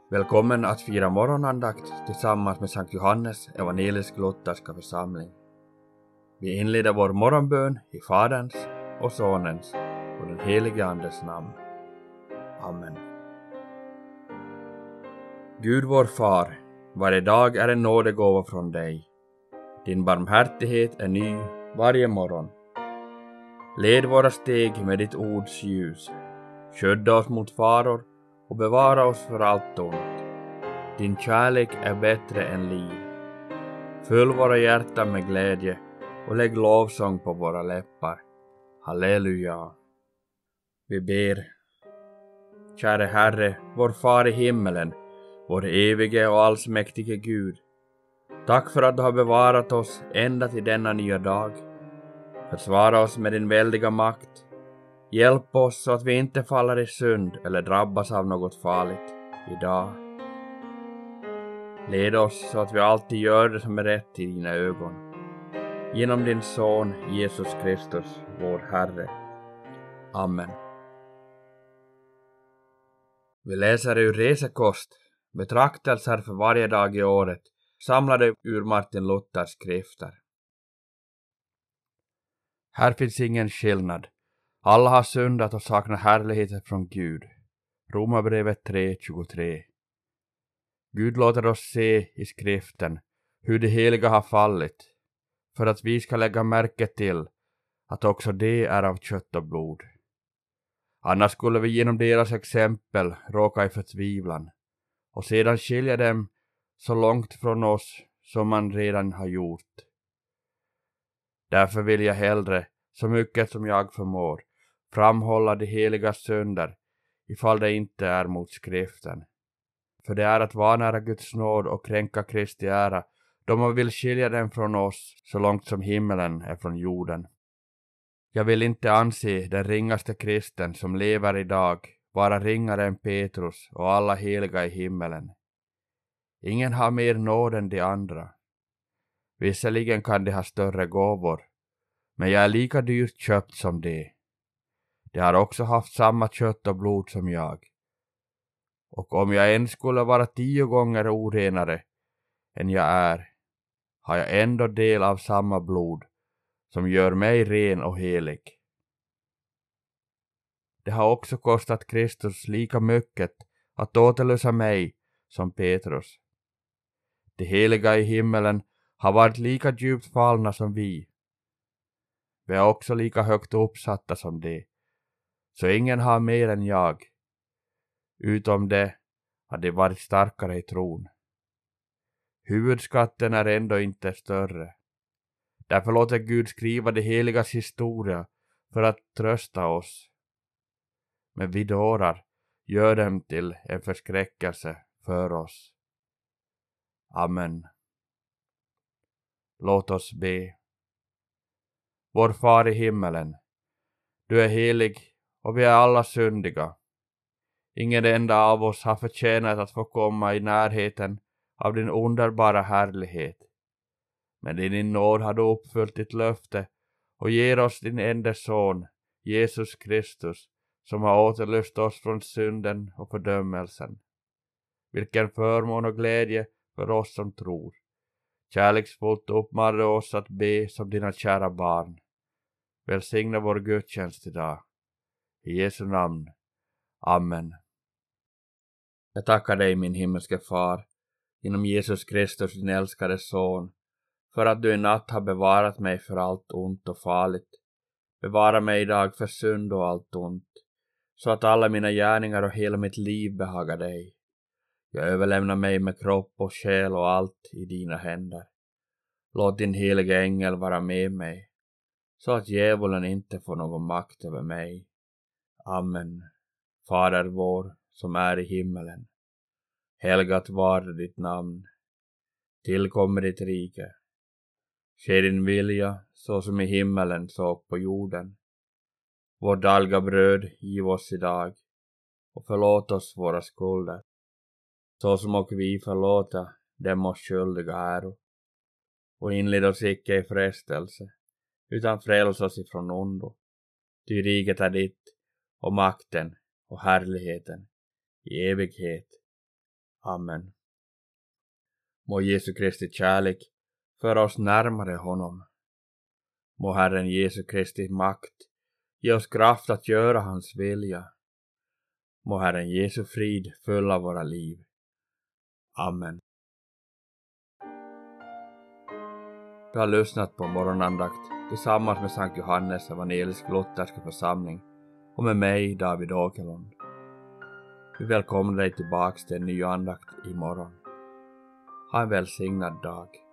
Välkommen att fira morgonandakt tillsammans med Sankt Johannes evangelisk-lutherska församling. Vi inleder vår morgonbön i Faderns och Sonens och den helige Andes namn. Amen. Gud vår far, varje dag är en nådegåva från dig. Din barmhärtighet är ny varje morgon. Led våra steg med ditt ords ljus. Skydda oss mot faror och bevara oss för allt ont. Din kärlek är bättre än liv. Fyll våra hjärtan med glädje och lägg lovsång på våra läppar. Halleluja. Vi ber. Käre Herre, vår far i himmelen, vår evige och allsmäktige Gud. Tack för att du har bevarat oss ända till denna nya dag. Försvara oss med din väldiga makt. Hjälp oss så att vi inte faller i synd eller drabbas av något farligt idag. Led oss så att vi alltid gör det som är rätt i dina ögon. Genom din son Jesus Kristus, vår Herre. Amen. Vi läser ur Resekost, betraktelser för varje dag i året, samlade ur Martin Luthers skrifter. Här finns ingen skillnad. Alla har syndat och saknar härligheten från Gud. Romarbrevet 3:23. Gud låter oss se i skriften hur de heliga har fallit, för att vi ska lägga märke till att också de är av kött och blod. Annars skulle vi genom deras exempel råka i förtvivlan och sedan skilja dem så långt från oss som man redan har gjort. Därför vill jag hellre, så mycket som jag förmår, framhålla de heliga synder ifall det inte är mot skriften. För det är att vanära Guds nåd och kränka Kristi ära, då man vill skilja dem från oss så långt som himmelen är från jorden. Jag vill inte anse den ringaste kristen som lever idag vara ringare än Petrus och alla heliga i himmelen. Ingen har mer nåd än de andra. Visserligen kan de ha större gåvor, men jag är lika dyrt köpt som de. De har också haft samma kött och blod som jag. Och om jag än skulle vara 10 gånger orenare än jag är, har jag ändå del av samma blod som gör mig ren och helig. Det har också kostat Kristus lika mycket att återlösa mig som Petrus. De heliga i himmelen har varit lika djupt fallna som vi. Vi är också lika högt uppsatta som de, så ingen har mer än jag. Utom det har de varit starkare i tron. Huvudskatten är ändå inte större. Därför låter Gud skriva de heligas historia för att trösta oss. Men vi dårar gör dem till en förskräckelse för oss. Amen. Låt oss be. Vår far i himmelen, du är helig och vi är alla syndiga. Ingen enda av oss har förtjänat att få komma i närheten av din underbara härlighet. Men i din nåd har du uppfyllt ditt löfte och ger oss din enda son, Jesus Kristus, som har återlyft oss från synden och fördömelsen. Vilken förmån och glädje för oss som tror. Kärleksfullt uppmanar oss att be som dina kära barn. Välsigna vår gudstjänst idag. I Jesu namn. Amen. Jag tackar dig, min himmelske far, genom Jesus Kristus, din älskade son, för att du i natt har bevarat mig för allt ont och farligt. Bevara mig idag för synd och allt ont, så att alla mina gärningar och hela mitt liv behagar dig. Jag överlämnar mig med kropp och själ och allt i dina händer. Låt din heliga ängel vara med mig, så att djävulen inte får någon makt över mig. Amen. Fader vår, som är i himmelen. Helgat var ditt namn. Tillkommer ditt rike. Ske din vilja, så som i himmelen så på jorden. Vårt dagliga bröd giv oss idag, och förlåt oss våra skulder, så som och vi förlåta dem oss skyldiga äro. Och inled oss icke i frestelse, utan fräls oss ifrån ondo. Ty riket är ditt, och makten och härligheten i evighet. Amen. Må Jesu Kristi kärlek föra oss närmare honom. Må Herren Jesu Kristi makt ge oss kraft att göra hans vilja. Må Herren Jesu frid fylla våra liv. Amen. Du har lyssnat på morgonandakt tillsammans med Sankt Johannes evangelisk-lutherska församling och med mig, David Åkerlund. Vi välkomnar dig tillbaks till en ny andakt imorgon. Ha en välsignad dag.